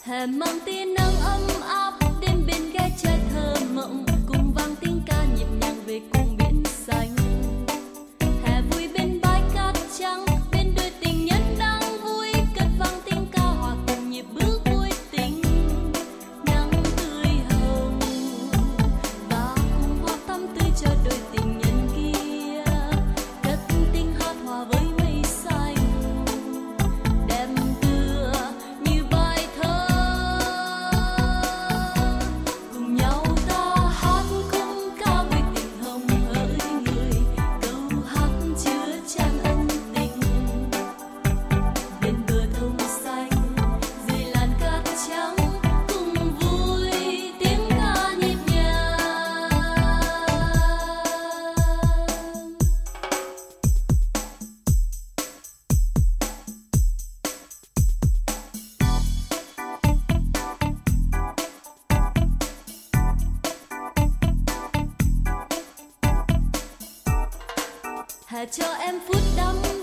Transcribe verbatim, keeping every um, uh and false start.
hè mang tia nắng ấm áp đêm bên gai trai thơ mộng cùng vang tiếng ca nhịp nhàng về cùng biển xanh. Hè vui bên bãi cát trắng bên đôi tình nhân đang vui cất vang tiếng ca hòa cùng nhịp bước vui tình. Nắng tươi hồng và cùng hoa tắm tươi cho đôi tình nhân kia cất tiếng hát hòa với mây xanh. Hè cho em phút đắm